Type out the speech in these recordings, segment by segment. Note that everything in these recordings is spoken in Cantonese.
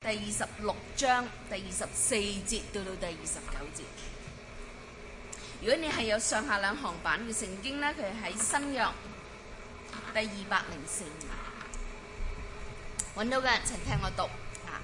第26章第24節到到第29節。如果你係有上下兩行版嘅聖經呢，佢係喺新約第204頁揾到嘅，請聽我讀。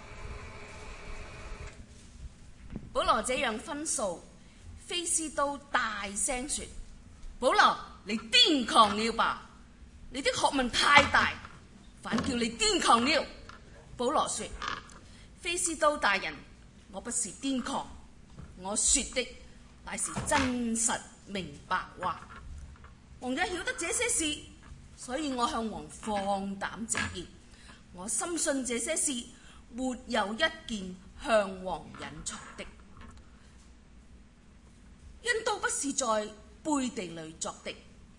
保羅這樣分訴，非斯都大聲說：保羅，你癲狂了吧？你的學問太大，反叫你癲狂了。保羅說：非斯都大人，我不是癲狂，我說的乃是真實明白話。王也曉得這些事，所以我向王放膽直言，我深信這些事沒有一件向王隱藏的，因都不是在背地裏作的。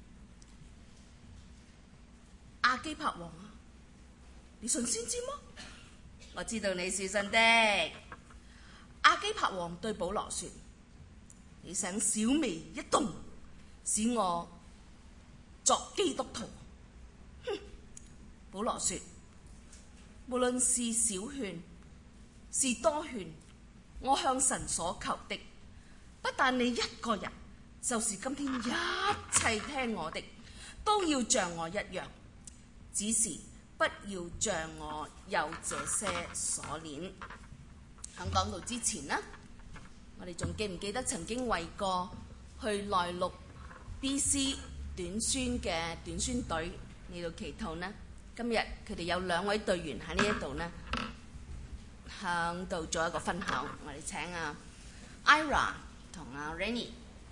亞基帕王啊，你信先知嗎？我知道你是信的。亞基帕王對保羅說：你想小微一動，使我作基督徒？哼！保羅說：無論是小勸是多勸，我向神所求的，不但你一個人，就是今天一切聽我的，都要像我一樣，只是不要像我有這些鎖鏈。喺講道之前呢，我哋仲記唔記得曾經為過去內陸 BC 短宣嘅短宣隊嚟到祈禱呢？今日佢哋有2位隊員喺呢一度呢，向度做一個分享。我哋請Ira 同Rennie。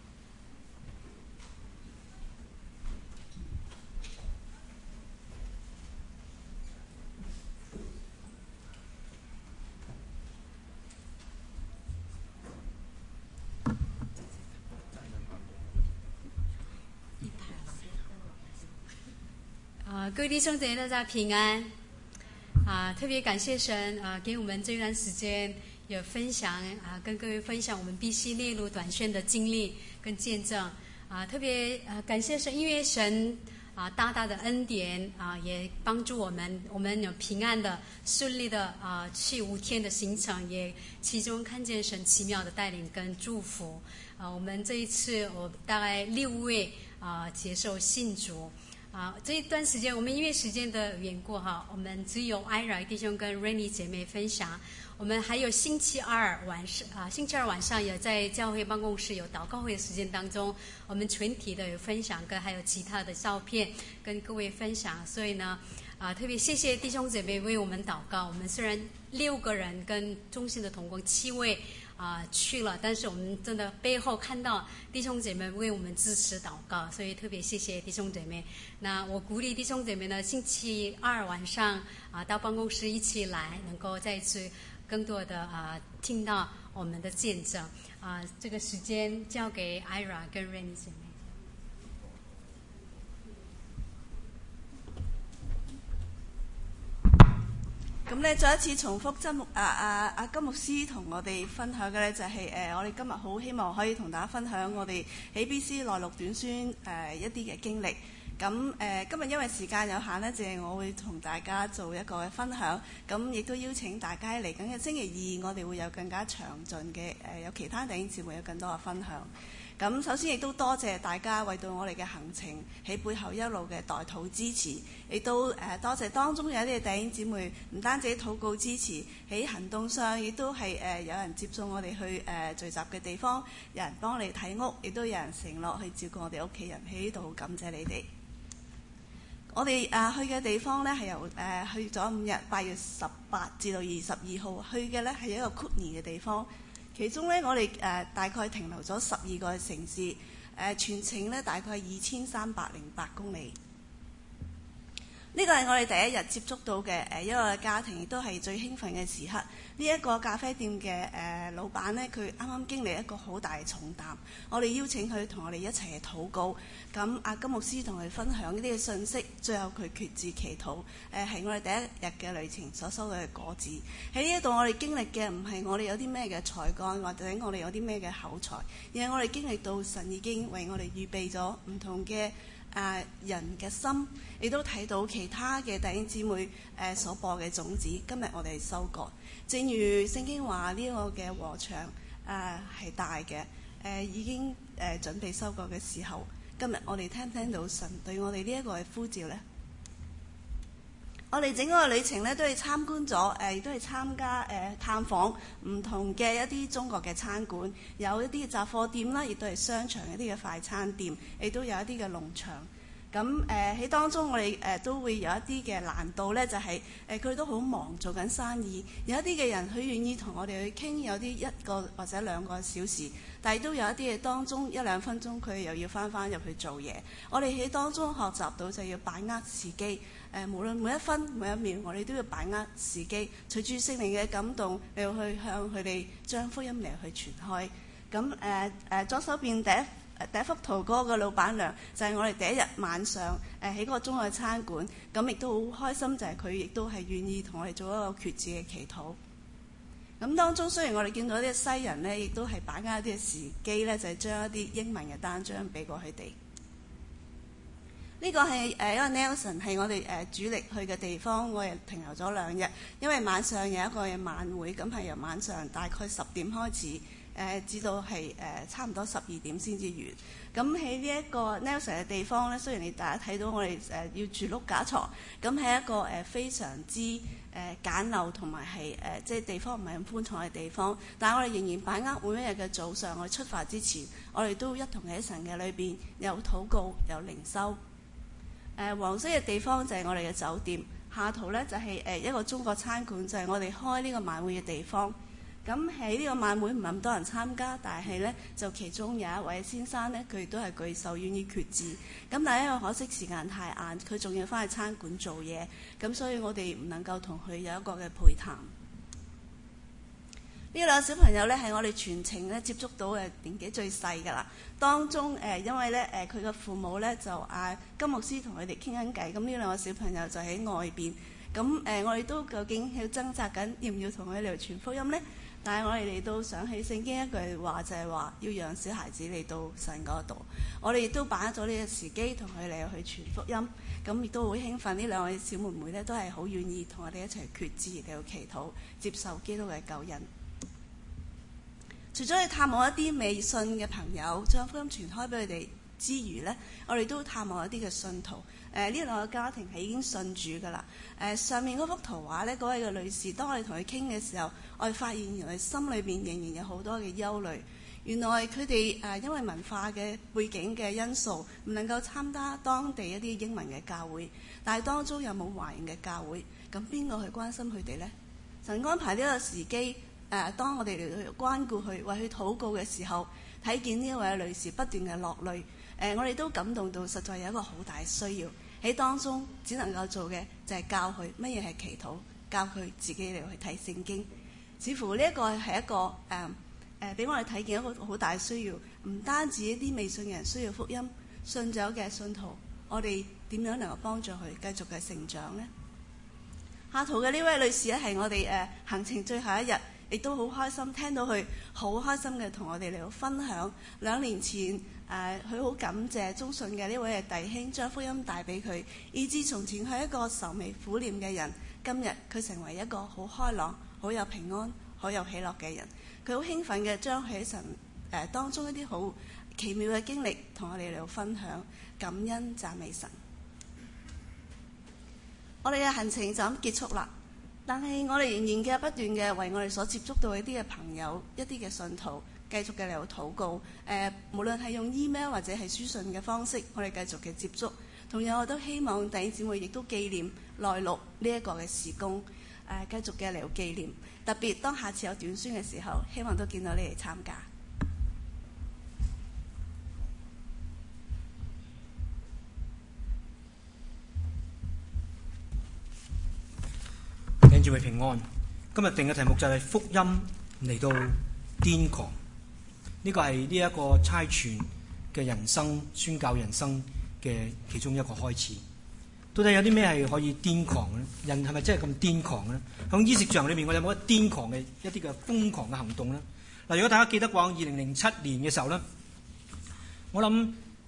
各位弟兄姐妹大家平安特別感謝神給我們這段時間有分享跟各位分享我們BC內陸短宣的經歷跟見證特別感謝神，因為神大大的恩典也幫助我們有平安的順利的去5天的行程，也其中看見神奇妙的帶領跟祝福我們這一次我大概6位接受信主這一段時間我們因為時間的緣故我們只有 Ira 弟兄跟 Rennie 姐妹分享，我們還有星期二晚上有在教會辦公室有禱告會的時間當中，我們全體的有分享跟還有其他的照片跟各位分享，所以呢特別謝謝弟兄姐妹為我們禱告。我們雖然6個人跟中心的同工7位去了，但是我們真的背後看到弟兄姐妹為我們支持禱告，所以特別謝謝弟兄姐妹。那我鼓勵弟兄姐妹呢，星期二晚上到辦公室一起來，能夠再次更多的聽到我們的見證這個時間交給 Ira 跟 Rennie 姐妹。 咁咧，再一次重複金牧師同我哋分享嘅咧，就係我哋今日好希望可以同大家分享我哋喺 BC 內陸短宣一啲嘅經歷。咁今日因為時間有限咧，淨係我會同大家做一個分享。咁亦都邀請大家嚟緊嘅星期二，我哋會有更加詳盡嘅有其他弟兄姊妹有更多嘅分享。咁首先亦都多謝大家為到我哋嘅行程喺背後一路嘅代禱支持，亦都多謝當中有一啲弟兄姊妹唔單止禱告支持，喺行動上亦都係有人接送我哋去聚集嘅地方，有人幫你睇屋，亦都有人承諾去照顧我哋屋企人。喺呢度感謝你哋。我哋去嘅地方呢係由去咗5日，8月18至到22號去嘅呢係一個 Kootenay 嘅地方。其中呢，我哋大概停留咗12個城市，全程呢大概2308公里。呢個係我哋第一日接觸到嘅一個家庭，亦都係最興奮嘅時刻。呢一個咖啡店嘅老闆呢，佢啱啱經歷一個好大嘅重擔，我哋邀請佢同我哋一齊去禱告。咁金牧師同佢分享呢啲嘅信息，最後佢決志祈禱，係我哋第一日嘅旅程所收到嘅果子。喺呢一度我哋經歷嘅唔係我哋有啲咩嘅才幹，或者我哋有啲咩嘅口才，而係我哋經歷到神已經為我哋預備咗唔同嘅人嘅心，亦都睇到其他嘅弟兄姊妹所播嘅種子。今日我哋收割，正如聖經話呢個嘅禾場係大嘅，已經準備收割嘅時候，今日我哋聽唔聽到神對我哋呢一個嘅呼召呢？我哋整個旅程咧都係參觀咗，亦都係參加探訪唔同嘅一啲中國嘅餐館，有一啲雜貨店啦，亦都係商場一啲嘅快餐店，亦都有一啲嘅農場。咁喺當中我哋都會有一啲嘅難度咧，就係佢哋都好忙做緊生意，有一啲嘅人佢願意同我哋去傾，有啲1個或者2個小時，但係都有一啲嘅當中1-2分鐘佢又要翻入去做嘢。我哋喺當中學習到就要把握時機。無論每一分每一秒，我哋都要把握時機，隨住聖靈嘅感動，嚟去向佢哋將福音嚟去傳開。咁左手邊第一幅圖嗰個老闆娘就係我哋第一日晚上喺嗰個中國餐館，咁亦都好開心，就係佢亦都係願意同我哋做一個決志嘅祈禱。咁當中雖然我哋見到啲西人呢，亦都係把握一啲嘅時機呢，就係將一啲英文嘅單張俾過佢哋。呢個係一個 Nelson 係我哋主力去嘅地方，我哋停留咗2日，因為晚上有一個嘅晚會，咁係由晚上大概10點開始，至到係差唔多12點先至完。咁喺呢一個 Nelson 嘅地方咧，雖然你大家睇到我哋要住碌架床，咁係一個非常之簡陋同埋係即係地方唔係咁寬敞嘅地方，但係我哋仍然把握每一日嘅早上，我哋出發之前，我哋都一同喺神嘅裏邊有禱告有靈修。黃色嘅地方就係我哋嘅酒店，下圖呢就係一個中國餐館，就係我哋開呢個晚會嘅地方。咁喺呢個晚會唔係咁多人參加，但係呢就其中有一位先生呢，佢亦都係舉手願意決志。咁但係因為可惜時間太晏，佢仲要翻去餐館做嘢，咁所以我哋唔能夠同佢有一個嘅陪談。呢2個小朋友呢，係我哋全程咧接觸到嘅年紀最細㗎啦。當中因為咧佢嘅父母咧就金牧師同佢哋傾緊偈，咁呢2個小朋友就喺外邊。咁我哋都究竟要掙扎緊要唔要同佢哋傳福音呢？但係我哋嚟到想起聖經一句話，就係話要讓小孩子嚟到神嗰度。我哋亦都把握咗呢個時機同佢哋去傳福音。咁亦都好興奮，呢2位小妹妹咧都係好願意同我哋一齊決志嚟到祈禱，接受基督嘅救恩。除咗去探望一啲未信嘅朋友，將福音傳開俾佢哋之餘呢，我哋都探望一啲嘅信徒。呢2個家庭係已經信主㗎啦。上面嗰幅圖畫呢，嗰位嘅女士，當我哋同佢傾嘅時候，我哋發現原來心裏邊仍然有好多嘅憂慮。原來佢哋因為文化嘅背景嘅因素，唔能夠參加當地一啲英文嘅教會，但係當中有冇華人嘅教會？咁邊個去關心佢哋呢？神安排呢個時機。當我哋嚟到關顧佢，為佢禱告嘅時候，睇見呢位女士不斷嘅落淚，我哋都感動到，實在有一個好大嘅需要喺當中，只能夠做嘅就係教佢乜嘢係祈禱，教佢自己嚟去睇聖經。似乎呢一個係一個俾我哋睇見一個好大嘅需要，唔單止一啲未信嘅人需要福音，信咗嘅信徒，我哋點樣能夠幫助佢繼續嘅成長呢？下圖嘅呢位女士咧，係我哋行程最後一日。亦都好開心，聽到佢好開心嘅同我哋嚟到分享2年前佢好感謝忠信嘅呢位嘅弟兄將福音帶俾佢，以致從前佢係一個愁眉苦臉嘅人，今日佢成為一個好開朗、好有平安、好有喜樂嘅人。佢好興奮嘅將佢喺神當中一啲好奇妙嘅經歷同我哋嚟到分享，感恩讚美神。我哋嘅行程就咁結束啦。但係我哋仍然嘅不斷嘅為我哋所接觸到一啲嘅朋友、一啲嘅信徒，繼續嘅嚟到禱告。無論係用 email 或者係書信嘅方式，我哋繼續嘅接觸。同樣我都希望弟兄姊妹亦都紀念內陸呢一個嘅事工，繼續嘅嚟到紀念。特別當下次有短宣嘅時候，希望都見到你哋參加。 祝你平安。今日定嘅題目就係福音嚟到癲狂，呢個係呢一個差傳嘅人生宣教人生嘅其中一個開始。到底有啲咩係可以癲狂呢？人係咪真係咁癲狂呢？響衣食住行裏面，我有冇一癲狂嘅一啲嘅瘋狂嘅行動呢？嗱，如果大家記得講2007年嘅時候呢，我諗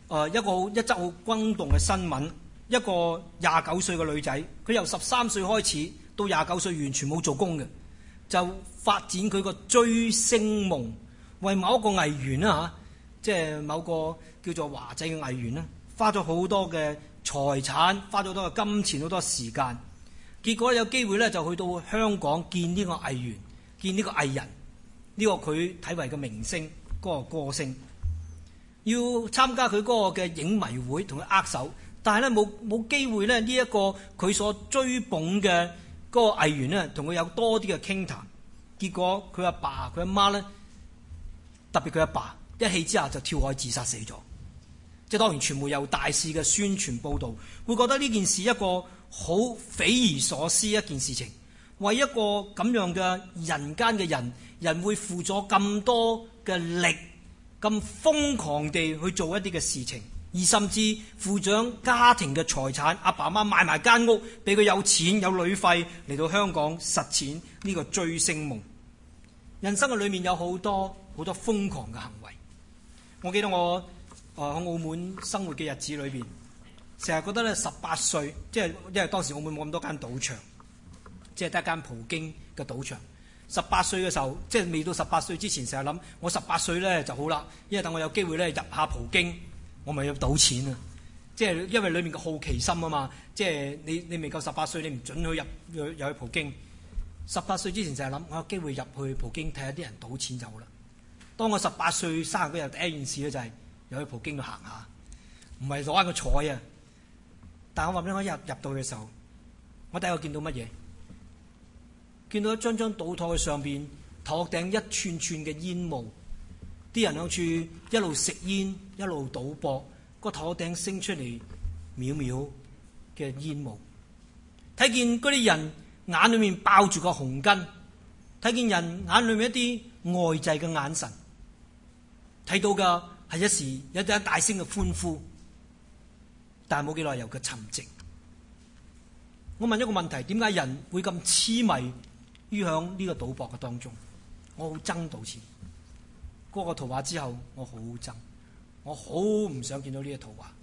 一則好轟動嘅新聞，一個29歲嘅女仔，佢由13歲開始到29歲完全冇做工嘅，就發展佢個追星夢，為某一個藝員啦即係某個叫做華仔嘅藝員啦，花咗好多嘅財產，花咗好多嘅金錢，好多時間，結果有機會咧就去到香港見呢個藝員，見呢個藝人，呢個佢睇為嘅明星嗰個歌星，要參加佢嗰個嘅影迷會同佢握手，但係咧冇機會咧呢一個佢所追捧嘅嗰個藝員咧同佢有多啲嘅傾談，結果佢阿爸佢阿媽咧，特別佢阿爸一氣之下就跳海自殺死咗。即係當然傳媒有大肆嘅宣傳報導，會覺得呢件事一個好匪夷所思一件事情，為一個咁樣嘅人間嘅人會付咗咁多嘅力，咁瘋狂地去做一啲嘅事情，而甚至付上家庭嘅財產，阿爸阿媽賣埋間屋俾佢有錢有旅費嚟到香港實踐呢個追星夢。人生嘅裏面有好多好多瘋狂嘅行為。我記得我喺澳門生活嘅日子裏邊，成日覺得咧18歲，即係因為當時澳門冇咁多間賭場，即係得一間葡京嘅賭場。18歲嘅時候，即係未到18歲之前，成日諗我18歲咧就好啦，因為等我有機會咧入下葡京，我咪要賭錢啊！即係因為裏面嘅好奇心啊嘛，即係你未夠18歲，你唔準去入去葡京。18歲之前成日諗我有機會入去葡京睇下啲人賭錢就好啦。當我18歲生日嗰日，第一件事咧就係入去葡京度行下，唔係攞翻個彩啊！但係我話俾你聽，入到去嘅時候，我第一個見到乜嘢？見到一張賭台上邊頭頂一串串嘅煙霧，啲人響處一路食煙一路賭博，個頭頂升出嚟渺渺嘅煙霧。睇見嗰啲人眼裏面爆住個紅巾，睇見人眼裏面一啲呆滯嘅眼神，睇到嘅係一時有一大聲嘅歡呼，但係冇幾耐有個沉寂。我問一個問題：點解人會咁痴迷於響呢個賭博嘅當中？我好憎賭錢。嗰個圖畫之後，我好憎，我好唔想見到呢個圖畫。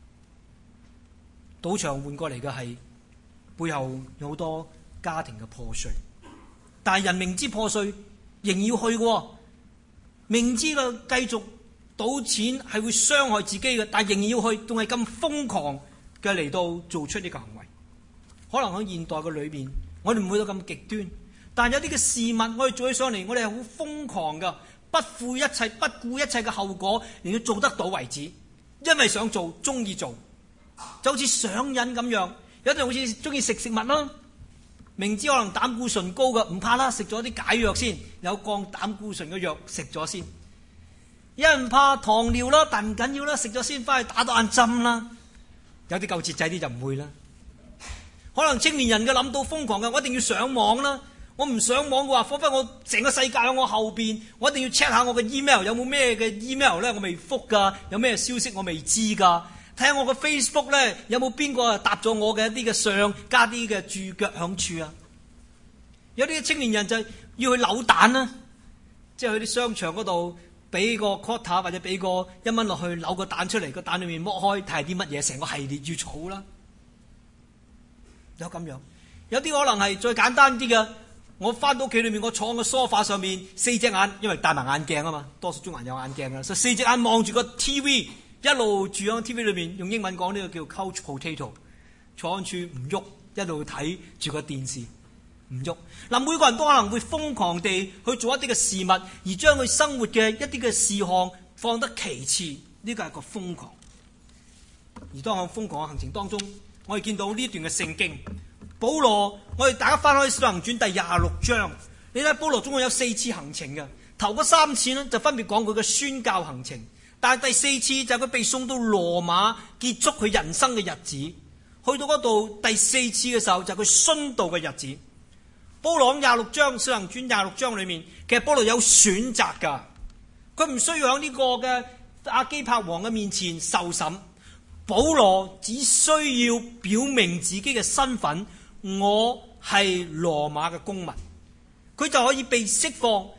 賭場換過嚟嘅係背後有好多家庭嘅破碎，但係人明知破碎仍要去嘅，明知佢繼續賭錢係會傷害自己嘅，但係仍然要去，仲係咁瘋狂嘅嚟到做出呢個行為。可能喺現代嘅裏面，我哋唔會到咁極端，但係有啲嘅事物我哋做起上嚟，我哋係好瘋狂噶，不顧一切，不顧一切嘅後果，連要做得到為止，因為想做，中意做，就好似上癮咁樣。有啲人好似中意食物啦，明知可能膽固醇高嘅，唔怕啦，食咗啲解藥先，有降膽固醇嘅藥食咗先。有人怕糖尿啦，但唔緊要啦，食咗先，翻去打多眼針啦。有啲夠節制啲就唔會啦。可能青年人嘅諗到瘋狂嘅，我一定要上網啦。我唔上網嘅話，彷彿我成個世界喺我後邊，我一定要 check 下我嘅 email 有冇咩嘅 email 咧，我未覆噶，有咩消息我未知噶。睇下我個 Facebook 咧，有冇邊個搭咗我嘅一啲嘅相，加啲嘅注腳響處啊？有啲青年人就要去扭蛋啦，即係去啲商場嗰度俾個 quota 或者俾個1蚊落去扭個蛋出嚟，個蛋裏面剝開睇下啲乜嘢，成個系列要儲啦。有咁樣，有啲可能係最簡單啲嘅。我翻到屋企裏面，我坐喺個梳化上面，4隻眼，因為戴埋眼鏡啊嘛，多數中國人有眼鏡啊，所以4隻眼望住個 TV。一路住喺 TV 裏面，用英文講呢個叫 couch potato， 坐喺處唔喐，一路睇住個電視唔喐。嗱，每個人都可能會瘋狂地去做一啲嘅事物，而將佢生活嘅一啲嘅事項放得其次，呢個係個瘋狂。而當喺瘋狂嘅行程當中，我哋見到呢段嘅聖經，保羅，我哋大家翻開《使徒行傳》第26章，你睇保羅總共有4次行程嘅，頭嗰3次呢，就分別講佢嘅宣教行程。但係第4次就係佢被送到羅馬結束佢人生嘅日子，去到嗰度第4次嘅時候就係佢殉道嘅日子。保羅26章《使徒行傳》26章裏面，其實保羅有選擇噶，佢唔需要喺呢個嘅亞基帕王嘅面前受審，保羅只需要表明自己嘅身份，我係羅馬嘅公民，佢就可以被釋放。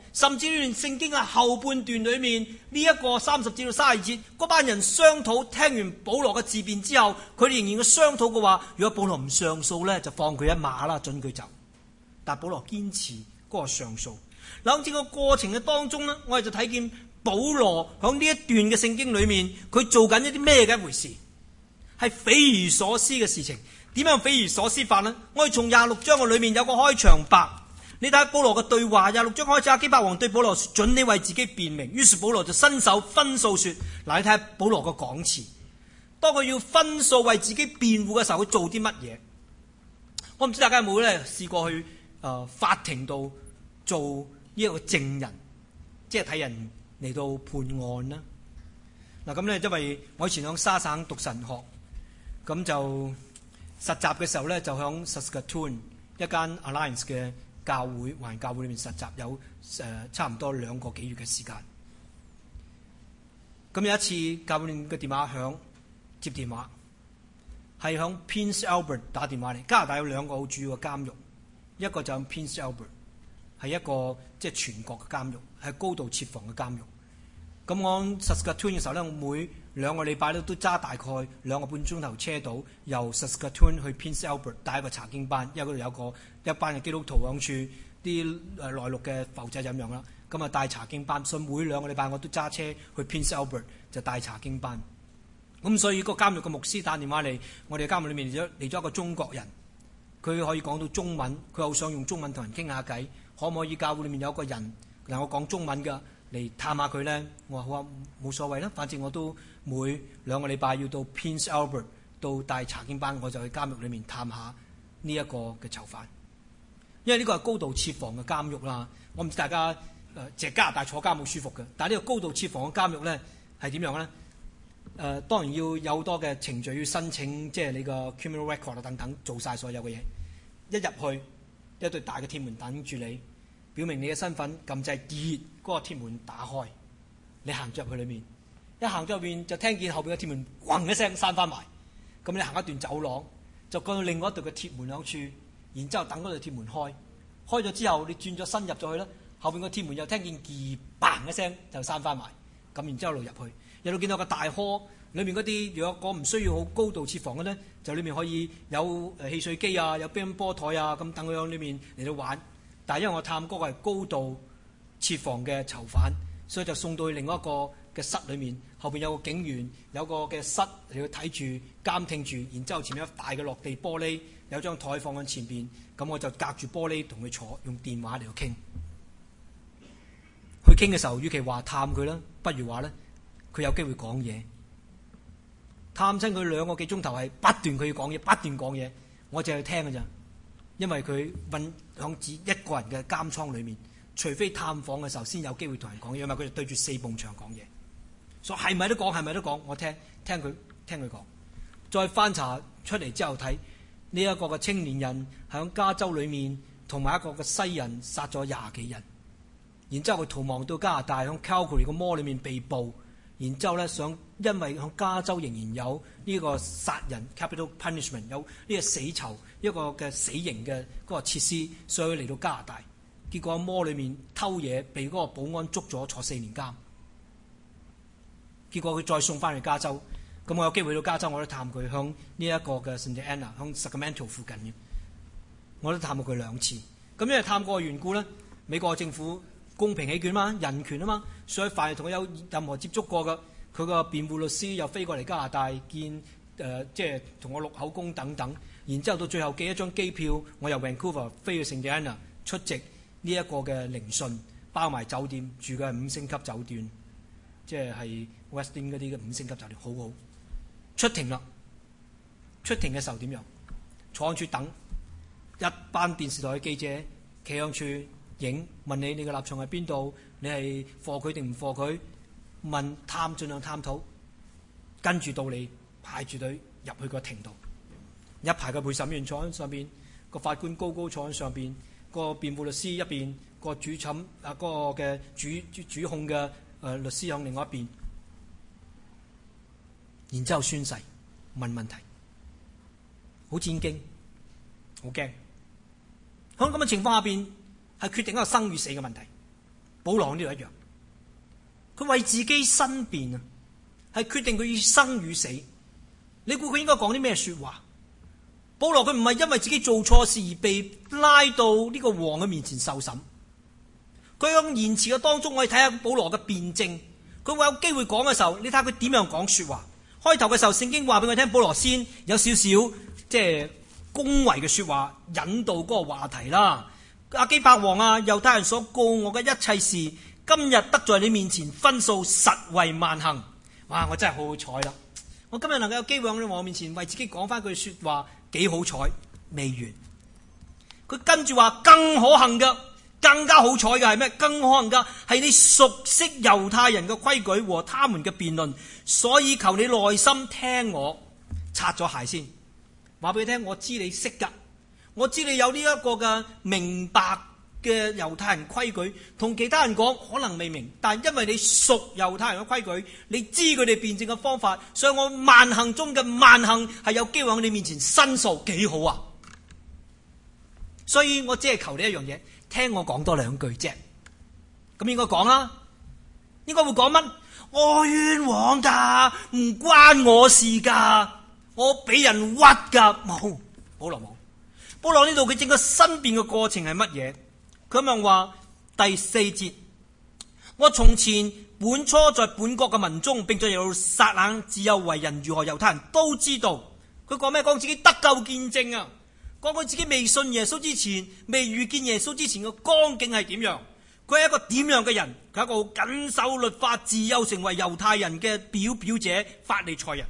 甚至呢段聖經嘅後半段裏面，呢一個30節到32節，嗰班人商討，聽完保羅嘅自辯之後，佢哋仍然嘅商討嘅話，如果保羅唔上訴呢，就放佢一馬啦，准佢走。但保羅堅持嗰個上訴。嗱，喺整個過程嘅當中呢，我哋就睇見保羅喺呢一段嘅聖經裏面，佢做緊一啲咩嘅一回事，係匪夷所思嘅事情。點樣匪夷所思法呢？我哋從26章嘅裏面有個開場白。你睇下保羅嘅對話，26章開始，亞基帕王對保羅說：准你為自己辯明。於是保羅就伸手分訴說：嗱，你睇下保羅嘅講詞，當佢要分訴為自己辯護嘅時候，佢做啲乜嘢？我唔知大家有冇咧試過去法庭度做呢一個證人，即係睇人嚟到判案啦。嗱，咁咧，因為我以前響沙省讀神學，咁就實習嘅時候咧，就響 Saskatoon 一間 Alliance 嘅教會環教會裏面實習，有差唔多2個幾月嘅時間。咁有一次教會嘅電話響，接電話係響 Prince Albert 打電話嚟。加拿大有2個好主要嘅監獄，一個就係 Prince Albert， 係一個即係全國嘅監獄，係高度設防嘅監獄。咁我 Saskatoon 嘅時候咧，我每2個禮拜都揸大概2個半鐘頭車到，由 Saskatoon 去 Prince Albert 帶一個查經班，因為嗰度有一班嘅基督徒響處啲內陸嘅埠仔咁樣啦。咁啊帶查經班，所以每2個禮拜我都揸車去 Prince Albert 就帶查經班。咁所以個監獄嘅牧師打電話嚟，我哋監獄裏面嚟咗一個中國人，佢可以講到中文，佢好想用中文同人傾下偈，可唔可以教會裏面有個人嗱我講中文㗎嚟探下佢咧？我話好啊，冇所謂啦，反正我都每2個禮拜要到 Prince Albert 到帶查經班，我就去監獄裏面探下呢一個嘅囚犯，因為呢個係高度設防嘅監獄啦。我唔知大家淨係加拿大坐監好舒服嘅，但係呢個高度設防嘅監獄咧係點樣咧？當然要有好多嘅程序要申請，即係你個 criminal record 啊等等，做晒所有嘅嘢。一入去一對大嘅鐵門等住你，表明你嘅身份，撳掣嗰個鐵門打開，你行咗入去裏面，一行咗入面就聽見後邊嘅鐵門咣一聲閂翻埋，咁你行一段走廊就過到另外一對嘅鐵門兩處，然之後等嗰對鐵門開咗之後，你轉咗身入咗去啦，後邊個鐵門又聽見嘭一聲就閂翻埋，咁然之後路入去，又到見到個大殼裏面嗰啲，如果唔需要好高度設防嘅咧，就裏面可以有汽水機啊，有乒乓波台啊，咁等佢喺裏面嚟到玩。但係因為我探嗰個係高度設防嘅囚犯，所以就送到去另外一個嘅室裏面，後邊有個警員，有個嘅室嚟到睇住監聽住，然之後前面有大嘅落地玻璃，有張台放喺前邊，咁我就隔住玻璃同佢坐，用電話嚟到傾。去傾嘅時候，與其話探佢啦，不如話咧佢有機會講嘢。探親佢2個幾鐘頭係不斷佢要講嘢，不斷講嘢，我淨係聽㗎咋。因為佢困響自一個人嘅監倉裏面，除非探訪嘅時候先有機會同人講嘢，因為佢哋對住4埲牆講嘢，所以係咪都講，我聽佢講。再翻查出嚟之後睇呢一個嘅青年人響加州裏面，同埋一個嘅西人殺咗20幾人，然之後佢逃亡到加拿大，響 Calgary 個摩裏面被捕，然之後咧想因為響加州仍然有呢個殺人 capital punishment 有呢個死囚一個嘅死刑嘅嗰個設施，所以嚟到加拿大，結果喺摩裏面偷嘢，被嗰個保安捉咗坐4年監，結果佢再送翻去加州。咁我有機會到加州，我都探佢響呢一個嘅 Santa Ana 響 Sacramento 附近嘅，我都探過佢2次。咁因為探過嘅緣故咧，美國政府公平起見嘛，人權啊嘛，所以凡係同佢有任何接觸過嘅，佢個辯護律師又飛過嚟加拿大見即係同我錄口供等等，然之後到最後寄一張機票，我由 Vancouver 飛去 Santa Ana 出席呢一個嘅聆訊，包埋酒店，住嘅係5星級酒店，即係 Westin 嗰啲嘅5星級酒店，好好。出庭啦，出庭嘅時候點樣？坐喺處等，一班電視台嘅記者企喺處影，問你嘅立場喺邊度？你係貨佢定唔貨佢？問盡量探討，跟住到你排住隊入去個庭度，一排嘅陪審員坐喺上邊，個法官高高坐喺上邊，個辯護律師一邊，個主審嗰個嘅主控嘅律師喺另外一邊，然之後宣誓問問題，好戰驚，好驚。喺咁嘅情況下邊，係決定一個生與死嘅問題。 保羅呢度一樣，佢為自己申辯啊，係決定佢要生與死。你估佢應該講啲咩說話？保羅佢唔係因為自己做錯事而被拉到呢個王嘅面前受審。佢喺言辭嘅當中，我哋睇下保羅嘅辯證。佢話有機會講嘅時候，你睇下佢點樣講說話。開頭嘅時候，聖經話俾我聽，保羅先有少少即係恭維嘅說話，引導嗰個話題啦。亞基帕王啊，猶太人所告我嘅一切事，今日得在你面前分訴，實為萬幸。哇！我真係好好彩啦！我今日能夠有機會喺我面前為自己講翻句說話，幾好彩。未完，佢跟住話更可幸嘅。更加好彩嘅係咩？更可能嘅係你熟悉猶太人嘅規矩和他們嘅辯論，所以求你耐心聽我。擦咗鞋先，話俾你聽，我知你識噶，我知你有呢一個嘅明白嘅猶太人規矩，同其他人講可能未明，但因為你熟猶太人嘅規矩，你知佢哋辯證嘅方法，所以我萬幸中嘅萬幸係有機會喺你面前申訴，幾好啊！所以我只係求你一樣嘢。聽我講多兩句啫，咁應該講啦，應該會講乜？我冤枉噶，唔關我事噶，我俾人屈噶，冇。保羅冇，保羅呢度佢整個申辯嘅過程係乜嘢？佢咁樣話第4節，我從前本初在本國嘅民中，並在耶路撒冷自幼為人如何，猶太人都知道。佢講咩？講自己得救見證啊！講佢自己未信耶穌之前，未遇見耶穌之前嘅光景係點樣？佢係一個點樣嘅人？佢係一個謹守律法、自幼成為猶太人嘅表者法利賽人。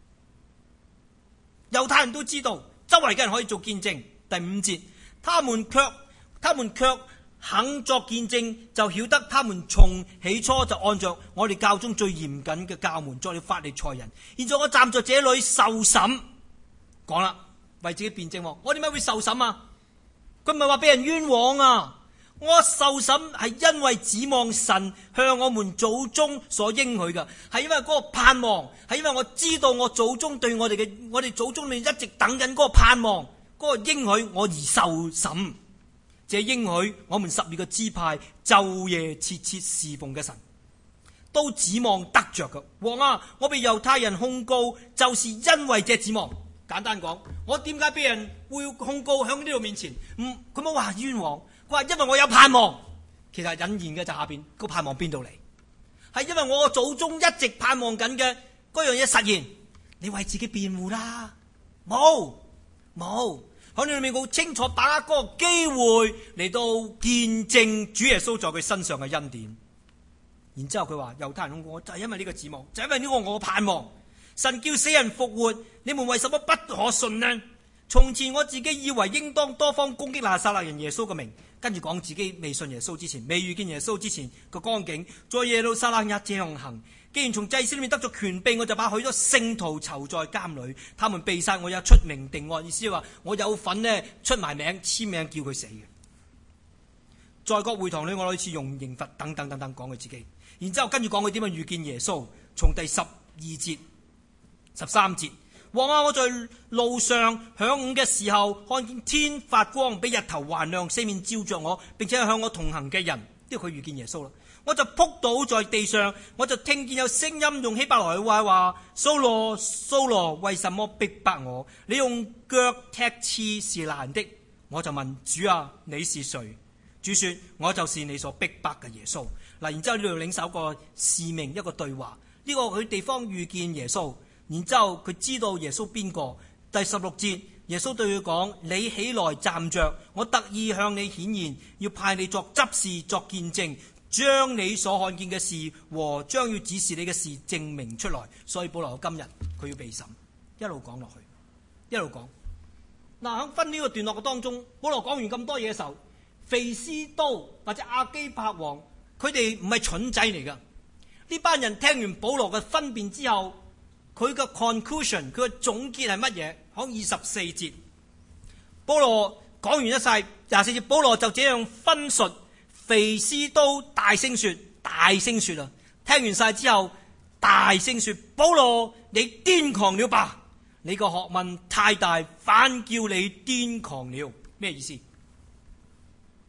猶太人都知道，周圍嘅人可以做見證。第5節，他們卻肯作見證，就曉得他們從起初就按着我哋教中最嚴謹嘅教門作了法利賽人。現在我站在這裏受審，講啦。為自己辯證，我點解會受審啊？佢唔係話俾人冤枉啊！我受審係因為指望神向我們祖宗所應許嘅，係因為嗰個盼望，係因為我知道我祖宗對我哋祖宗裏一直等緊嗰個盼望，嗰個應許我而受審。這應許我們12個支派晝夜切切侍奉嘅神，都指望得着嘅。王啊，我被猶太人控告，就是因為這指望。簡單講，我點解俾人會控告喺呢度面前？佢冇話冤枉，佢話因為我有盼望。其實引言嘅就下邊個盼望邊度嚟？係因為我個祖宗一直盼望緊嘅嗰樣嘢實現。你為自己辯護啦，冇喺你裏面好清楚把握嗰個機會嚟到見證主耶穌在佢身上嘅恩典。然之後佢話猶太人控告我就係因為呢個指望，就係因為呢個我嘅盼望。神叫死人復活，你們為什麼不可信呢？從前我自己以為應當多方攻擊拿撒勒人耶穌嘅名，跟住講自己未信耶穌之前，未遇見耶穌之前個光景，在耶路撒冷也這樣行。既然從祭司裏面得咗權柄，我就把許多聖徒囚在監裏，他們被殺，我也出名定案。意思係話我有份呢，出埋名簽名叫佢死嘅。在各會堂裏，我類似用刑罰等等講佢自己，然之後跟住講佢點樣遇見耶穌。從第12節。13節，王啊！我在路上晌午嘅時候，看見天發光，比日頭還亮，四面照着我，並且向我同行嘅人，因為佢遇見耶穌啦。我就仆倒在地上，我就聽見有聲音用希伯來話：掃羅，掃羅，為什麼逼迫我？你用腳踢刺是難的。我就問主啊，你是誰？主說：我就是你所逼迫嘅耶穌。嗱，然之後呢度領受個使命，一個對話。呢個佢地方遇見耶穌。然之後佢知道耶穌邊個？第16節，耶穌對佢講：你起來站着，我特意向你顯現，要派你作執事，作見證，將你所看見嘅事和將要指示你嘅事證明出來。所以保羅今日佢要被審，一路講落去，一路講。嗱，喺分呢個段落嘅當中，保羅講完咁多嘢嘅時候，腓斯都或者亞基帕王，佢哋唔係蠢仔嚟噶。呢班人聽完保羅嘅分辨之後，佢嘅 conclusion， 佢嘅總結係乜嘢？喺24節，保羅講完一晒24節，保羅就這樣分述。腓斯都大聲說啊！聽完晒之後，大聲說：保羅，你癲狂了吧？你個學問太大，反叫你癲狂了。咩意思？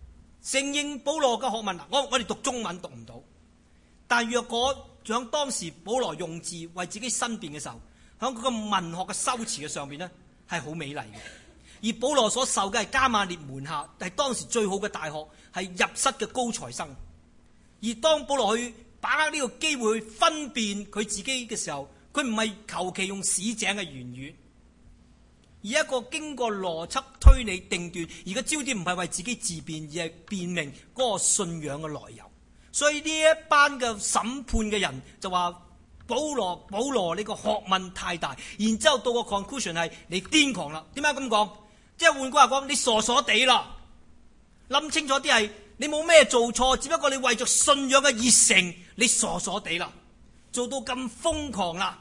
承認保羅嘅學問。我哋讀中文讀唔到，但若果喺當時保羅用字為自己申辯嘅時候，喺佢個文學嘅修辭嘅上邊呢，係好美麗嘅。而保羅所受嘅係加瑪列門下，係當時最好嘅大學，係入室嘅高材生。而當保羅去把握呢個機會去分辨佢自己嘅時候，佢唔係求其用市井嘅言語，而一個經過邏輯推理定斷，而個焦點唔係為自己自辯，而係辨明嗰個信仰嘅來由。所以呢一班嘅審判嘅人就話保羅你個學問太大，然之後到個 conclusion 係你癲狂啦。點解咁講？即係換句話講，你傻傻地啦。諗清楚啲係你冇咩做錯，只不過你為着信仰嘅熱誠，你傻傻地啦，做到咁瘋狂啦。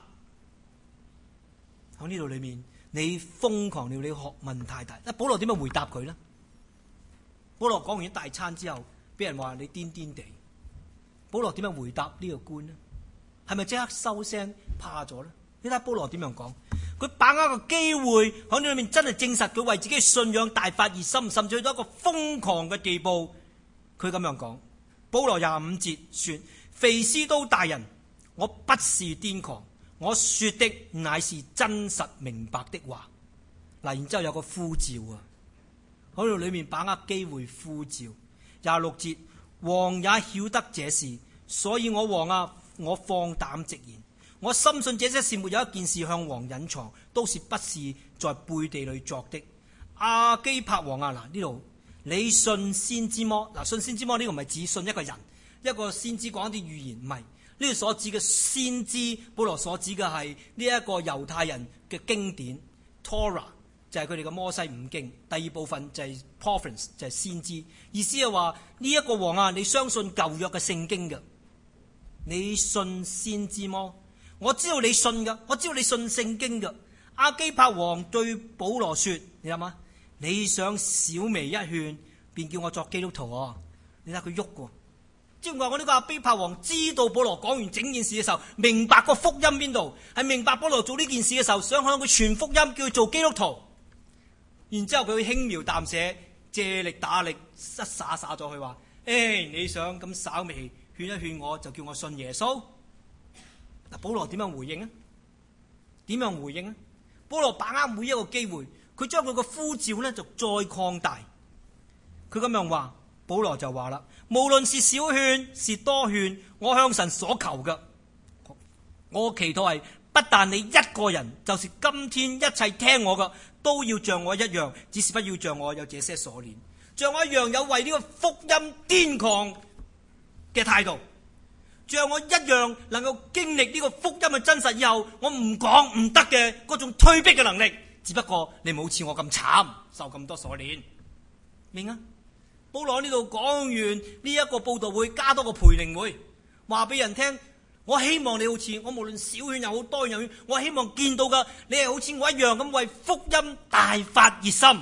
喺呢度裏面，你瘋狂了，你學問太大。保羅點樣回答佢呢？保羅講完一大餐之後，俾人話你癲癲地。保羅點樣回答呢個官呢？係咪即刻收聲怕咗呢？你睇保羅點樣講？佢把握個機會喺呢裏面真係證實佢為自己嘅信仰大發熱心，甚至去到一個瘋狂嘅地步。佢咁樣講，保羅25節說：腓斯都大人，我不是癲狂，我說的乃是真實明白的話。嗱，然之後有個呼召啊，喺度裏面把握機會呼召。26節，王也曉得這事，所以我王啊，我放膽直言。我深信這些事沒有一件事向王隱藏，都是不是在背地裏作的。亞基帕王啊，嗱，呢度你信先知麼？嗱，信先知麼呢個唔係指信一個人，一個先知講一啲預言，唔係呢個所指嘅先知。保羅所指嘅係呢一個猶太人嘅經典 Torah， 就係佢哋嘅摩西五經。第二部分就係 Prophets， 就係先知。意思係話呢一個王啊，你相信舊約嘅聖經嘅，你信先知麼？我知道你信噶，我知道你信聖經噶。亞基帕王對保羅說：你諗下，你想小微一勸，便叫我作基督徒啊？你睇佢喐喎。即係話我呢個亞基帕王知道保羅講完整件事嘅時候，明白個福音邊度，係明白保羅做呢件事嘅時候，想向佢傳福音，叫佢做基督徒。然之後佢輕描淡寫，借力打力，一灑咗佢話：你想咁稍微勸一勸我，就叫我信耶穌？嗱，保羅點樣回應呢？點樣回應呢？保羅把握每一個機會，佢將佢個呼召呢就再擴大。佢咁樣話，保羅就話啦：無論是少勸是多勸，我向神所求嘅，我祈禱係不但你一個人，就是今天一切聽我嘅，都要像我一樣，只是不要像我有這些鎖鏈，像我一樣有為呢個福音癲狂嘅態度。像我一樣能夠經歷呢個福音嘅真實以後，我唔講唔得嘅嗰種推逼嘅能力。只不過你冇似我咁慘，受咁多鎖鏈，明啊？保羅呢度講完呢一個佈道會，加多個培靈會，話俾人聽，我希望你好似我，無論小勸又好多勸又好，我希望見到嘅你係好似我一樣咁為福音大發熱心。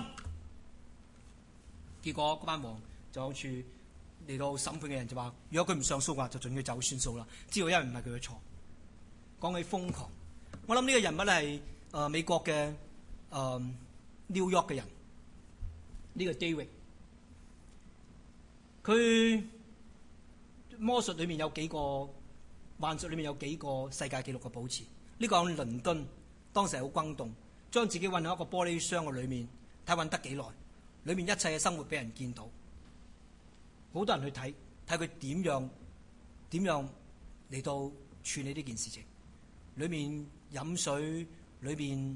結果嗰班王就好似嚟到審判嘅人就話：如果佢唔上訴嘅話，就准佢走算數啦。知道因為唔係佢嘅錯。講起瘋狂，我諗呢個人物係美國嘅New York 嘅人，呢個 David。佢魔術裏面有幾個，幻術裏面有幾個世界紀錄嘅保持。呢個喺倫敦當時係好轟動，將自己韞喺一個玻璃箱嘅裏面，睇韞得幾耐，裏面一切嘅生活俾人見到。好多人去睇佢點樣嚟到處理呢件事情。裏面飲水，裏面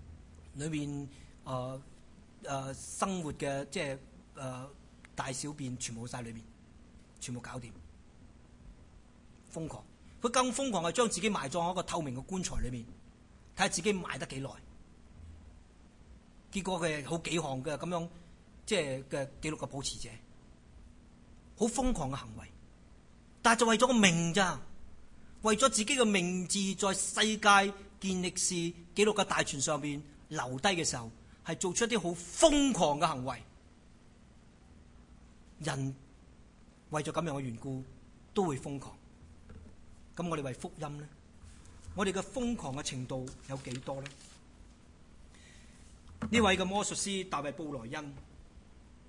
生活嘅即係大小便全部喺裏面，全部搞掂。瘋狂，佢更瘋狂係將自己埋葬喺一個透明嘅棺材裏面，睇下自己埋得幾耐。結果佢係好幾項嘅咁樣即係嘅紀錄嘅保持者。好瘋狂嘅行為，但係就為咗個名咋，為咗自己嘅名字在世界健力士紀錄嘅大全上邊留低嘅時候，係做出一啲好瘋狂嘅行為。人為咗咁樣嘅緣故都會瘋狂。咁我哋為福音呢，我哋嘅瘋狂嘅程度有幾多呢？呢位嘅魔術師大衛布萊恩，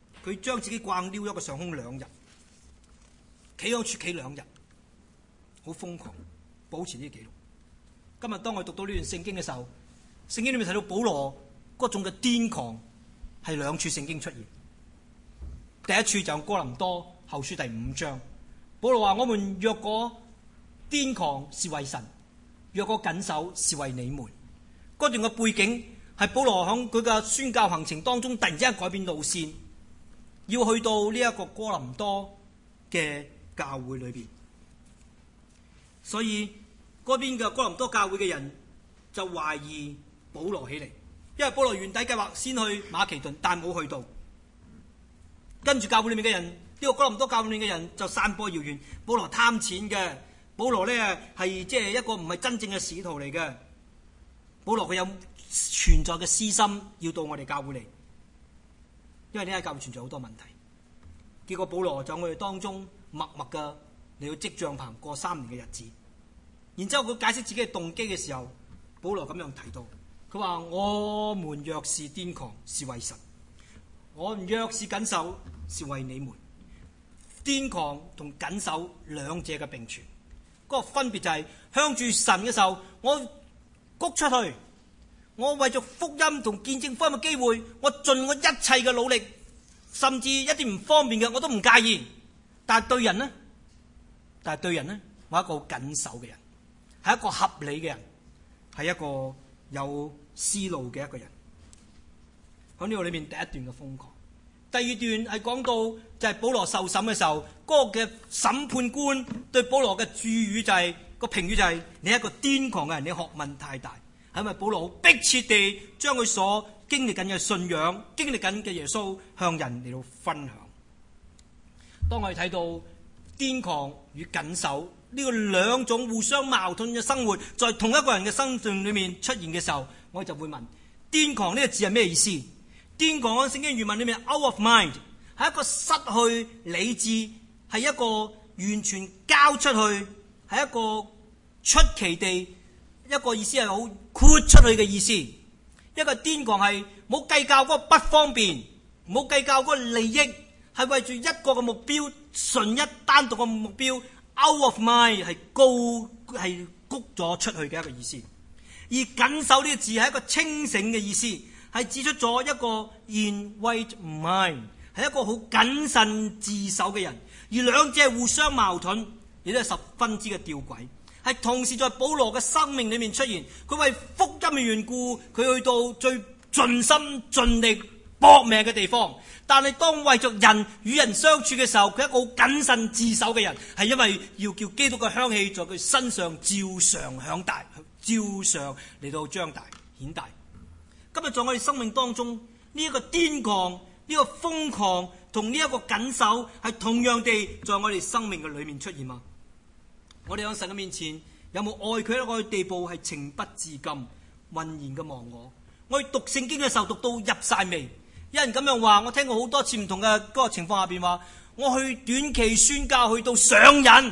佢將自己掛溜一個上空2日，企喺處企2日，好瘋狂，保持呢啲記錄。今日當我讀到呢段聖經嘅時候，聖經裏面睇到保羅嗰種嘅癲狂係2處聖經出現。第一處就係哥林多後書第5章，保羅話：我們若果癲狂是為神，若果謹守是為你們。嗰段嘅背景係保羅喺佢嘅宣教行程當中突然之間改變路線，要去到呢一個哥林多嘅教會裏邊，所以嗰邊嘅哥林多教會嘅人就懷疑保羅起嚟，因為保羅原底計劃先去馬其頓，但冇去到。跟住教會裏面嘅人，呢個哥林多教會裏面嘅人就散播謠言，保羅貪錢嘅，保羅呢係即係一個唔係真正嘅使徒嚟嘅，保羅佢有存在嘅私心要到我哋教會嚟，因為呢間教會存在好多問題。結果保羅就喺我哋當中默默嘅嚟到織帳棚過3年嘅日子，然之後佢解釋自己嘅動機嘅時候，保羅咁樣提到，佢話：我們若是癲狂是為神，我們若是謹守是為你們。癲狂同謹守兩者嘅並存，嗰個分別就係向住神嘅時候，我谷出去，我為咗福音同見證福音嘅機會，我盡我一切嘅努力，甚至一啲唔方便嘅我都唔介意。但係對人呢，我係一個好謹守嘅人，係一個合理嘅人，係一個有思路嘅一個人。喺呢度裏面第一段嘅瘋狂，第二段係講到就係保羅受審嘅時候，嗰個嘅審判官對保羅嘅注語就係個評語就係：你係一個癲狂嘅人，你學問太大。係因為保羅好迫切地將佢所經歷緊嘅信仰、經歷緊嘅耶穌向人嚟到分享。當我哋睇到癲狂與謹守呢個2種互相矛盾嘅生活在同一個人嘅生命裏面出現嘅時候，我哋就會問：癲狂呢個字係咩意思？癲狂喺聖經原文裏面 out of mind 係一個失去理智，係一個完全交出去，係一個出奇地一個意思係好豁出去嘅意思。一個癲狂係冇計較嗰個不方便，冇計較嗰個利益，係為住一個嘅目標，純一單獨嘅目標 out of mind 係係谷咗出去嘅一個意思。而謹守呢個字係一個清醒嘅意思，係指出咗一個 in right mind 係一個好謹慎自守嘅人。而兩者係互相矛盾，亦都係十分之嘅吊詭，係同時在保羅嘅生命裏面出現。佢為福音嘅緣故，佢去到最盡心盡力搏命嘅地方，但係當為着人與人相處嘅時候，佢係一個好謹慎自守嘅人，係因為要叫基督嘅香氣在佢身上照常響大，照常嚟到張大顯大。今日在我哋生命當中，呢一個癲狂、呢個瘋狂同呢一個謹守係同樣地在我哋生命嘅裏面出現嘛？我哋喺神嘅面前有冇愛佢一個地步係情不自禁、渾然嘅忘我？我哋讀聖經嘅時候讀到入晒味。有人咁樣話，我聽過好多次唔同嘅嗰個情況下邊話，我去短期宣教去到上癮。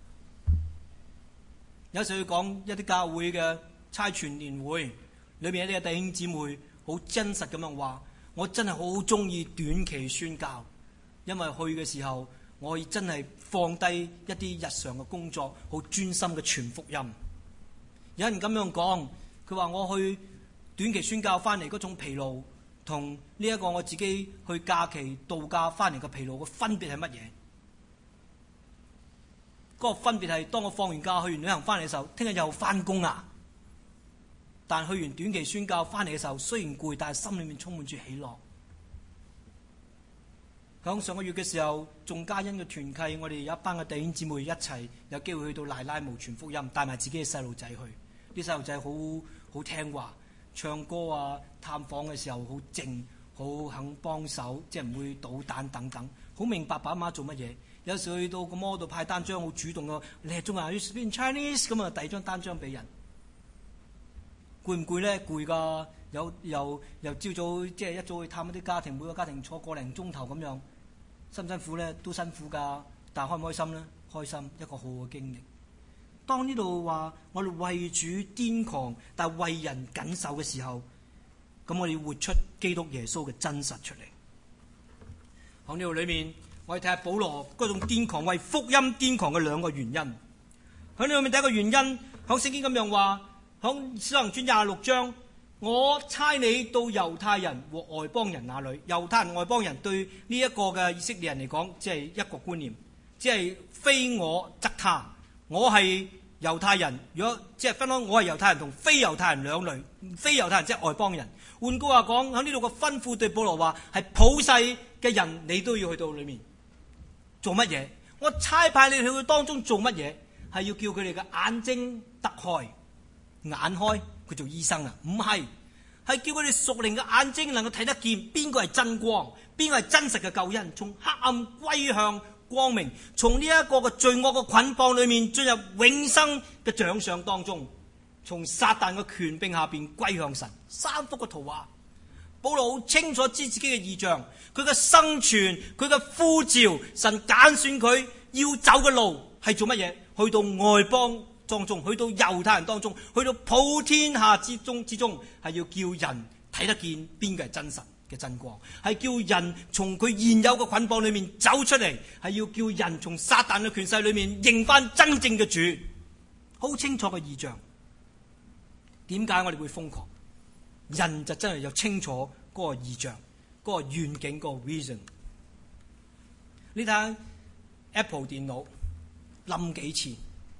有時去講一啲教會嘅差傳年會裏面一啲嘅弟兄姊妹好真實咁樣話，我真係好中意短期宣教，因為去嘅時候我真係放低一啲日常嘅工作，好專心嘅傳福音。有人咁樣講，佢話我去短期宣教翻嚟嗰種疲勞，同呢一個我自己去假期度假翻嚟嘅疲勞嘅分別係乜嘢？嗰個分別係當我放完假去完旅行翻嚟嘅時候，聽日又翻工啦。但去完短期宣教翻嚟嘅時候，雖然攰，但係心裏面充滿住喜樂。響上個月嘅時候，眾嘉欣嘅團契，我哋有一班嘅弟兄姊妹一齊有機會去到奶奶無傳福音，帶埋自己嘅細路仔去。啲細路仔好聽話，唱歌啊，探訪嘅時候好靜，好肯幫手，即係唔會搗蛋等等，好明白爸媽做乜嘢。有時去到個摩度派單張，好主動嘅，你係中國人 you speak Chinese 咁啊，遞張單張俾人。攰唔攰咧？攰㗎，由朝早即係一早去探一啲家庭，每個家庭坐個零鐘頭咁樣，辛唔辛苦咧？都辛苦㗎，但係開唔開心咧？開心，一個好好嘅經歷。當呢度話我哋為主癲狂，但係為人謹守嘅時候，咁我哋活出基督耶穌嘅真實出嚟。 喺呢度裏面，我哋睇下保羅嗰種癲狂為福音癲狂嘅兩個原因。喺呢度裏面第一個原因，喺聖經咁樣話，喺使徒行傳26章，我差你到猶太人和外邦人那裏。猶太人外邦人對呢一個嘅以色列人嚟講，只係一個觀念，只係非我則他。我係猶太人，如果即係分開，我係猶太人同非猶太人兩類。非猶太人即係外邦人。換句話講，喺呢度嘅吩咐對保羅話係普世嘅人，你都要去到裏面做乜嘢？我差派你去到當中做乜嘢？係要叫佢哋嘅眼睛得開，眼開，佢做醫生啊？唔係，係叫佢哋屬靈嘅眼睛能夠睇得見邊個係真光，邊個係真實嘅救恩，從黑暗歸向光明，從呢一個嘅罪惡嘅捆綁裏面進入永生嘅獎賞當中，從撒旦嘅權柄下邊歸向神。三幅嘅圖畫，保羅好清楚知自己嘅異象，佢嘅生存，佢嘅呼召，神揀選佢要走嘅路係做乜嘢？去到外邦當中，去到猶太人當中，去到普天下之中，係要叫人睇得見邊個係真實嘅真光，係叫人從佢現有嘅捆綁裏面走出嚟，係要叫人從撒旦嘅權勢裏面認翻真正嘅主。好清楚嘅異象。點解我哋會瘋狂？人就真係有清楚嗰個異象，嗰個願景，嗰個 vision。你睇下 Apple 電腦冧幾次，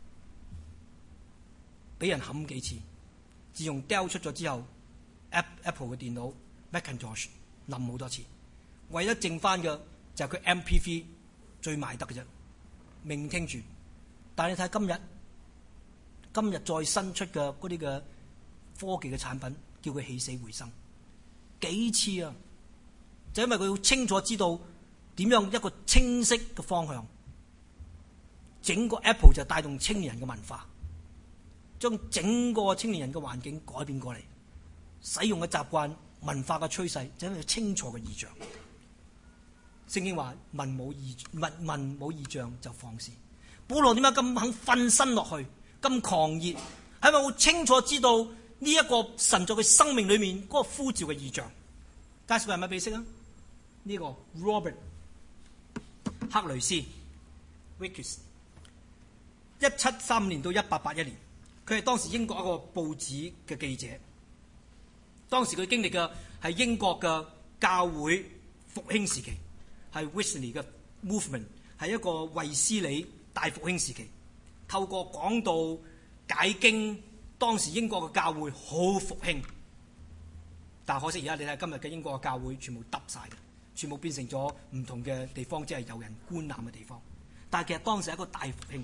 俾人冚幾次。自從 Dell 出咗之後， Apple 嘅電腦 Macintosh 冧好多次，唯一剩翻嘅就係佢 MP3 最賣得嘅啫，命聽住。但係你睇今日再新出嘅嗰啲嘅科技嘅產品，叫佢起死回生幾次啊！就因為佢好清楚知道點樣一個清晰嘅方向，整個 Apple 就帶動青年人嘅文化，將整個青年人嘅環境改變過嚟，使用嘅習慣、文化嘅趨勢，就因為清楚嘅異象。聖經話民冇異象就放肆。保羅點解咁肯瞓身落去，咁狂熱？係咪好清楚知道呢一個神在佢生命裏面嗰個呼召嘅異象？介紹人物俾識啊！呢個 Robert 克雷斯 Wicks， 1735年到1881年，佢係當時英國一個報紙嘅記者。當時佢經歷嘅係英國嘅教會復興時期，係 Wesley 嘅 movement， 係一個衛斯理大復興時期。透過講道解經，當時英國嘅教會好復興。但可惜而家你睇今日嘅英國嘅教會全部揼晒嘅，全部變成咗唔同嘅地方，即係有人觀覽嘅地方。但係其實當時係一個大復興。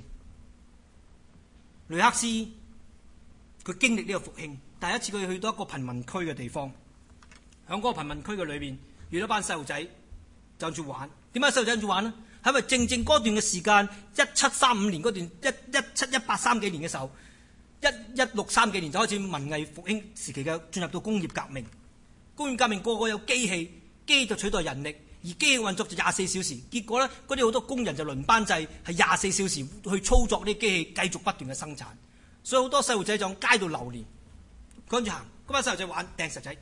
雷克斯佢經歷呢個復興，第一次佢去到一個貧民區嘅地方，喺嗰個貧民區嘅裏邊遇到班細路仔就住玩。點解細路仔住玩呢？係因為正嗰段嘅時間，1735年嗰段17830幾年嘅時候，1163幾年就開始文藝復興時期嘅進入到工業革命。工業革命個個有機器，機器就取代人力，而機器運作就24小時。結果咧，嗰啲好多工人就輪班制，係24小時去操作呢啲機器，繼續不斷嘅生產。所以好多細路仔就喺街度流連，跟住行，嗰班細路仔玩掟石仔，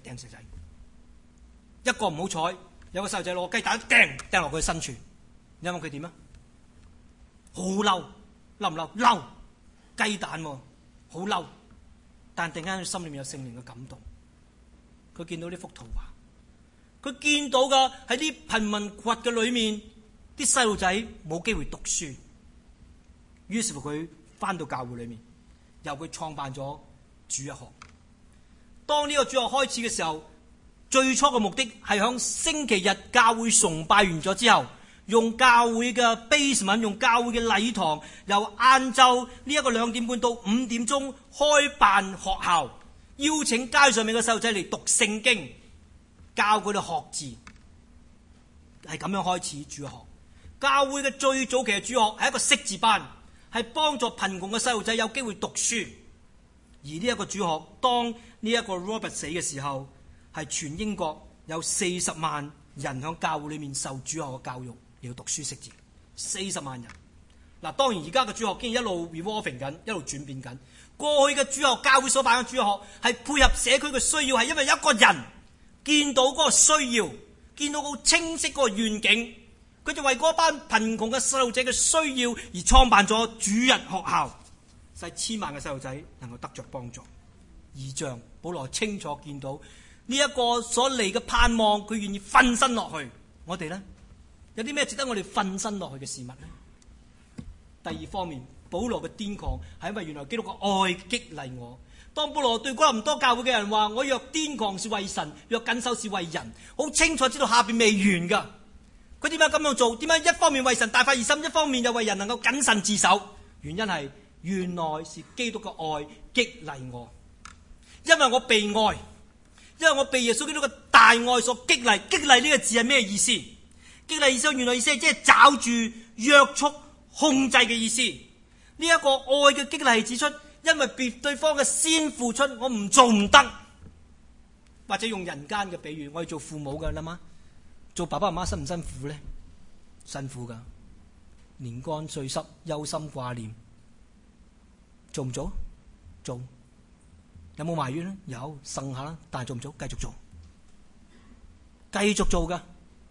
一個唔好彩，有個細路仔攞個雞蛋掟落佢身處，你諗佢點啊？好嬲，嬲唔嬲？嬲，雞蛋喎，好嬲。但突然間佢心裏面有聖靈嘅感動，佢見到呢幅圖畫，佢見到嘅喺啲貧民窟嘅裏面，啲細路仔冇機會讀書，於是乎佢翻到教會裏面，由佢創辦咗主日學。當呢個主日學開始嘅時候，最初嘅目的係響星期日教會崇拜完咗之後，用教會嘅 basement， 用教會嘅禮堂，由晏晝呢一個2點半到5點鐘開辦學校，邀請街上面嘅細路仔嚟讀聖經，教佢哋學字，係咁樣開始主日學。教會嘅最早期嘅主學係一個識字班，係幫助貧窮嘅細路仔有機會讀書。而呢一個主學，當呢一個 Robert 死嘅時候，係全英國有40萬人喺教會裏面受主學嘅教育，嚟讀書識字。40萬人。嗱，當然而家嘅主學竟然一路 revolving 緊，一路轉變緊。過去嘅主學，教會所辦嘅主學係配合社區嘅需要，係因為一個人見到嗰個需要， 見到好清晰個願景，佢就為嗰班貧窮嘅細路仔嘅需要而創辦咗主日學校，使千萬嘅細路仔能夠得着幫助。異象，保羅清楚見到呢一個所嚟嘅盼望，佢願意瞓身落去。我哋呢，有啲咩值得我哋瞓身落去嘅事物呢？第二方面，保羅嘅癲狂係因為原來基督嘅愛激勵我。當保羅對哥林多教會嘅人話：我若癲狂是為神，若謹守是為人，好清楚知道下邊未完噶。佢點解咁樣做？點解一方面為神大發熱心，一方面又為人能夠謹慎自守？原因係原來是基督嘅愛激勵我，因為我被愛，因為我被耶穌基督嘅大愛所激勵。激勵呢個字係咩意思？激勵意思原來意思係即係抓住、約束、控制嘅意思。呢一個愛嘅激勵係指出，因為別對方嘅先付出，我唔做唔得。或者用人間嘅比喻，我哋做父母嘅啦嘛，做爸爸媽媽辛唔辛苦呢？辛苦噶，年乾歲濕，憂心掛念，做唔做？做。有冇埋怨呢？有，呻下啦，但係做唔做？繼續做，繼續做噶，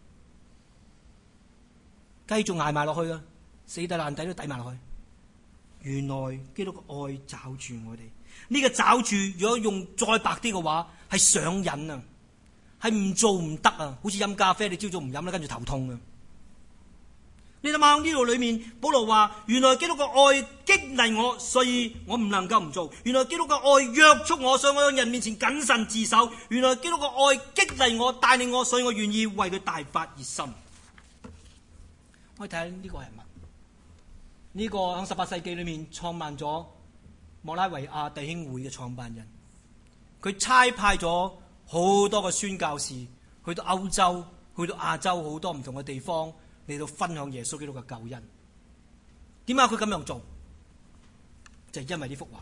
繼續捱埋落去噶，死底爛底都抵埋落去。原來基督嘅愛抓住我哋，呢個抓住如果用再白啲嘅話，係上癮啊，係唔做唔得啊，好似飲咖啡，你朝早唔飲咧，跟住頭痛啊。你諗下呢度裏面，保羅話：原來基督嘅愛激勵我，所以我唔能夠唔做；原來基督嘅愛約束我，所以我喺人面前謹慎自守；原來基督嘅愛激勵我、帶領我，所以我願意為佢大發熱心。我哋睇下呢個人物。呢個喺18世紀裏面創辦咗莫拉維亞弟兄會嘅創辦人，佢差派咗好多個宣教士去到歐洲、去到亞洲好多唔同嘅地方嚟到分享耶穌基督嘅救恩。點解佢咁樣做？就係因為呢幅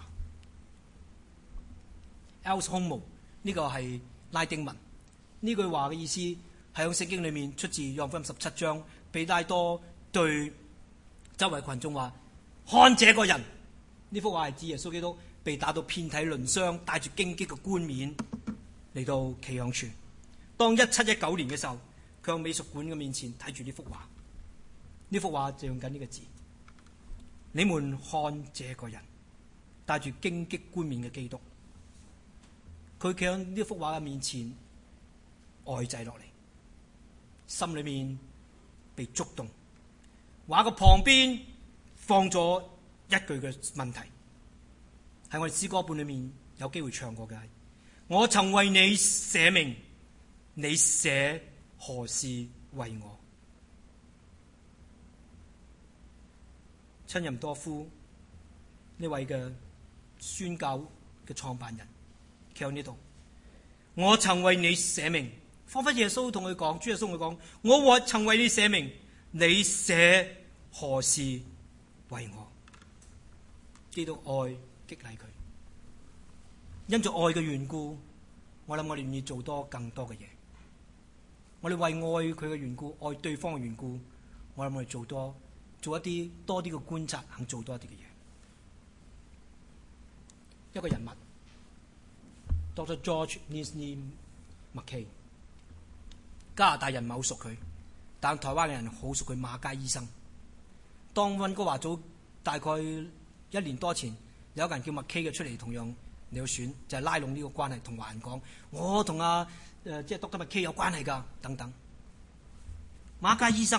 畫 Els Homo， 呢個係拉丁文。呢句話嘅意思係喺聖經裏面出自約翰福音17章，彼拉多對周圍群眾話：看這個人。呢幅畫係指耶穌基督被打到遍體鱗傷，帶住荊棘嘅冠冕嚟到企響處。當1719年嘅時候，佢喺美術館嘅面前睇住呢幅畫。呢幅畫就用緊呢個字：你們看這個人，帶住荊棘冠冕嘅基督。佢企喺呢幅畫嘅面前，呆滯落嚟，心裏面被觸動。畫嘅旁邊放咗一句嘅問題，係我哋詩歌本裏面有機會唱過嘅：我曾為你捨命，你捨何事為我？親任多夫呢位嘅宣教嘅創辦人，企喺呢度。我曾為你捨命，彷彿耶穌同佢講，主耶穌同佢講：我曾為你捨命。你捨何事為我？基督愛激勵佢，因着愛嘅緣故，我諗我哋願意做多更多嘅嘢。我哋為愛佢嘅緣故，愛對方嘅緣故，我諗我哋做一啲多啲嘅觀察，肯做多一啲嘅嘢。一個人物 Dr. George Nisley Mackay， 加拿大人唔係好熟佢。但台灣嘅人好熟佢，馬偕醫生。當溫哥華早大概1年多前，有一個人叫麥 K 嘅出嚟，同樣嚟到選，就係拉攏呢個關係，同華人講：我同即係 Dr. 麥 K 有關係㗎，等等。馬偕醫生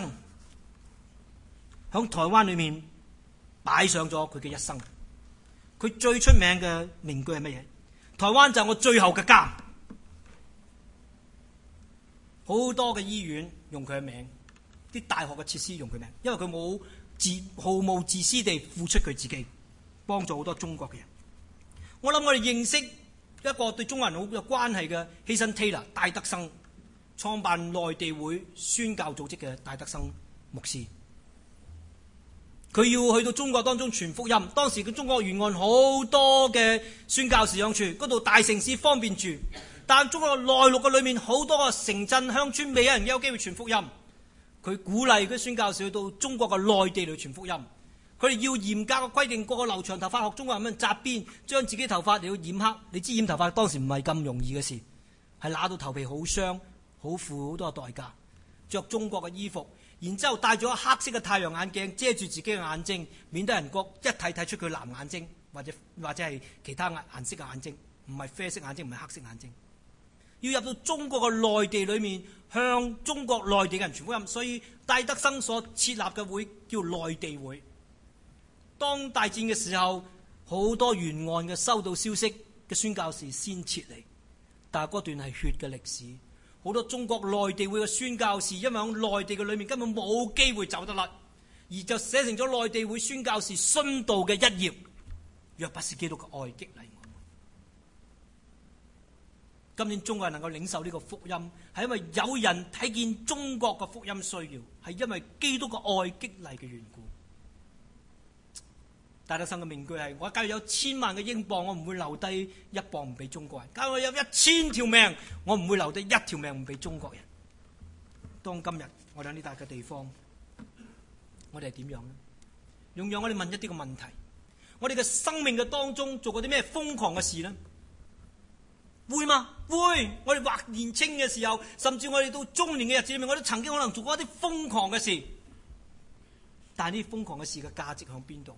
喺台灣裏面擺上咗佢嘅一生。佢最出名嘅名句係乜嘢？台灣就係我最後嘅家。好多嘅醫院用佢嘅名，啲大學嘅設施用佢名，因為佢毫無自私地付出佢自己，幫助好多中國嘅人。我諗我哋認識一個對中國人好有關係嘅希森 Taylor 戴德生，創辦內地會宣教組織嘅戴德生牧師。佢要去到中國當中傳福音，當時嘅中國沿岸好多嘅宣教士響處，嗰度大城市方便住。但中國內陸嘅裏面好多個城鎮鄉村未有人有機會傳福音，佢鼓勵啲宣教士去到中國嘅內地嚟傳福音。佢哋要嚴格嘅規定，個個留長頭髮學中國人咁樣紮辮，將自己頭髮嚟到染黑。你知染頭髮當時唔係咁容易嘅事，係揦到頭皮好傷、好好付好多代價，着中國嘅衣服，然之後戴咗黑色嘅太陽眼鏡遮住自己嘅眼睛，免得人覺一睇出佢藍眼睛或者係其他顏色嘅眼睛，唔係啡色眼睛，唔係黑色眼睛。要入到中國嘅內地裏面，向中國內地嘅人傳福音，所以戴德生所設立嘅會叫內地會。當大戰嘅時候，好多沿岸嘅收到消息嘅宣教士先撤離，但係嗰段係血嘅歷史。好多中國內地會嘅宣教士，因為喺內地嘅裏面根本冇機會走得甩，而就寫成咗內地會宣教士殉道嘅一頁。若不是基督嘅愛激勵我們，今年中國人能夠領受呢個福音，係因為有人睇見中國嘅福音需要，係因為基督嘅愛激勵嘅緣故。戴德生嘅名句係：我假如有1000萬嘅英鎊，我唔會留低1鎊唔俾中國人；假如我有1000條命，我唔會留低1條命唔俾中國人。當今日我哋喺呢笪嘅地方，我哋係點樣呢？用讓我哋問一啲嘅問題：我哋嘅生命嘅當中做過啲咩瘋狂嘅事呢？會嗎？會。我哋或年青嘅時候，甚至我哋到中年嘅日子裏面，我哋曾經可能做過一啲瘋狂嘅事。但係呢啲瘋狂嘅事嘅價值喺邊度？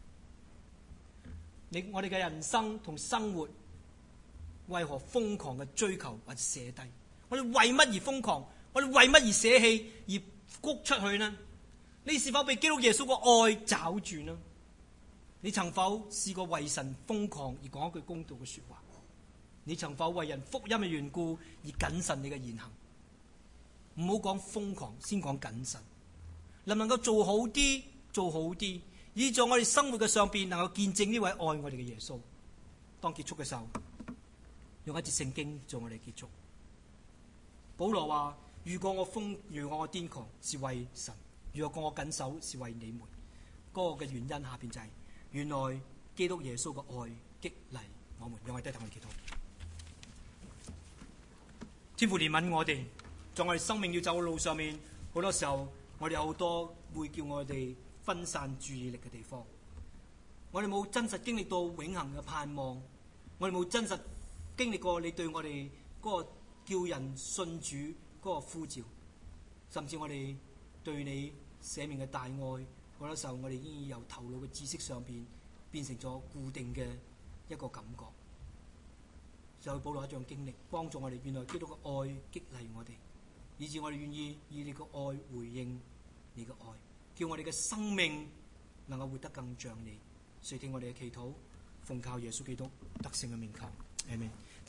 我哋嘅人生同生活為何瘋狂嘅追求或者捨低？我哋為乜而瘋狂？我哋為乜而捨棄而谷出去呢？你是否被基督耶穌嘅愛抓住呢？你曾否試過為神瘋狂而講一句公道嘅說話？你曾否為人福音嘅緣故而謹慎你嘅言行？唔好講瘋狂，先講謹慎。能唔能夠做好啲？做好啲，以在我哋生活嘅上邊能夠見證呢位愛我哋嘅耶穌。當結束嘅時候，用一節聖經做我哋結束。保羅話：如果我癲狂，是為神；如果我謹守，是為你們。嗰個嘅原因下邊就係、原來基督耶穌嘅愛激勵我們。讓我哋低頭去祈禱。天父憐憫我哋，在我哋生命要走嘅路上面，好多時候我哋有好多會叫我哋分散注意力嘅地方，我哋冇真實經歷到永恆嘅盼望，我哋冇真實經歷過你對我哋嗰個叫人信主嗰個呼召，甚至我哋對你捨命嘅大愛，好多時候我哋已經由頭腦嘅知識上邊變成咗固定嘅一個感覺。就保羅一樣經歷，幫助我哋，原來基督嘅愛激勵我哋，以致我哋願意以你嘅愛回應你嘅愛，叫我哋嘅生命能夠活得更像你。垂聽我哋嘅祈禱，奉靠耶穌基督得勝嘅名求，阿們。